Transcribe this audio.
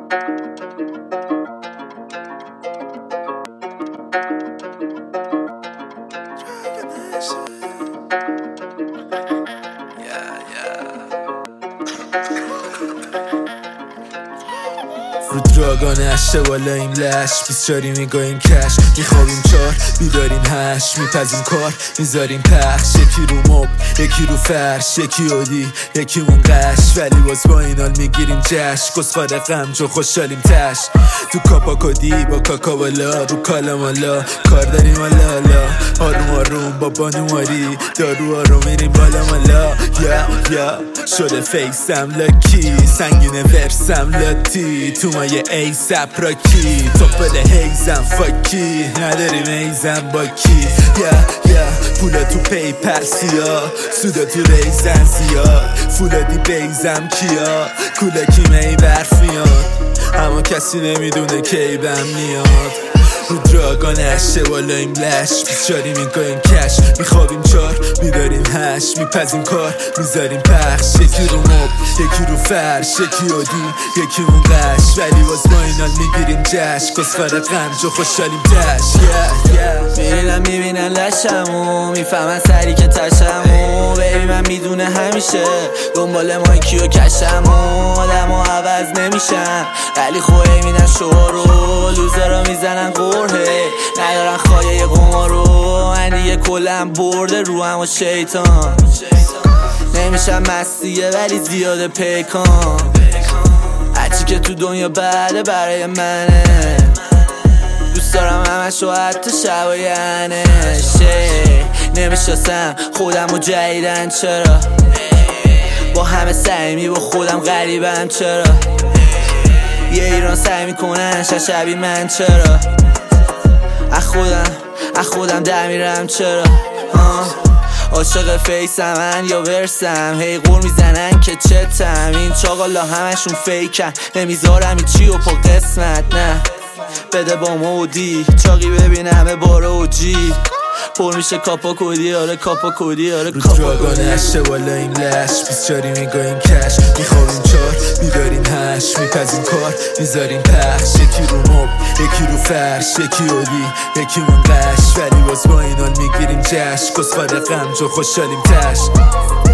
رو دراگان اشته بالاییم لش 24 میگاهیم کش میخوابیم 4 بیداریم 8 میپزیم کار میذاریم پخش یکی رو مب یکی رو فرش یکی عادی یکی مون قش ولی باز با این حال میگیریم جشن کسخار غمج و خوشحالیم تش تو کاپا کدی با کاکا بالا رو کالامالا کار داریم حالا آروم آروم با بانواری دارو رو میریم بالا مالا یا شده فیسم لاکی سنگین ورسم لاتی تو مایه ای سپراکی توپل هیزم فاکی نداریم ایزم با کی پولا تو پیپر سیا سودا تو ریزن زیاد فولادی بیزم کیا کولا کیمه برفیان اما کسی نمیدونه کی بهم میاد رو دراگان اشته بالاییم لش 24 میگاهیم کش میخوابیم 4 بیداریم 8 میپزیم کار میذاریم پخش یکی رو مب یکی رو فرش یکی عادی یکی مون قش ولی باز با این حال میگیریم جشن کسخار غمج و خوشحالیم تش میبینن لشمو میفهمن سری که تشمو بیبی من میدونه همیشه دنبال مایکی و کشمو آدم ها عوض نمیشن ولی خواه میدن شورو لوزارا میزنن قرهه ندارن خواهی قمارو من دیگه کلم برده رو هم و شیطان نمیشم مستیه ولی زیاده پیکان هرچی که تو دنیا بعده برای منه دوست دارم همشو حتی شباینشه نمیشناسم خودم و جدیدن چرا با همه سعیمی با خودم غریبم چرا یه ایران سعی میکنن شبیه من چرا از خودم در میرم چرا عاشق فیسم من یا ورسم هی قور میزنن که چتم این چاقالا همشون فیکن نمیذارم هیچی و پا قسمت نه بده با مودی چاقی ببین همه باره و جی پر میشه کاپا کدی آره کاپا کدی آره رو دراگان اشته بالاییم لش 24 میگاهیم کش میخوابیم 4 بیداریم 8 میپزیم کار میذاریم پخش یکی رو مب یکی رو فرش یکی عادی یکی مون قش ولی باز با این حال میگیریم جشن کسخار غمج و خوشحالیم تش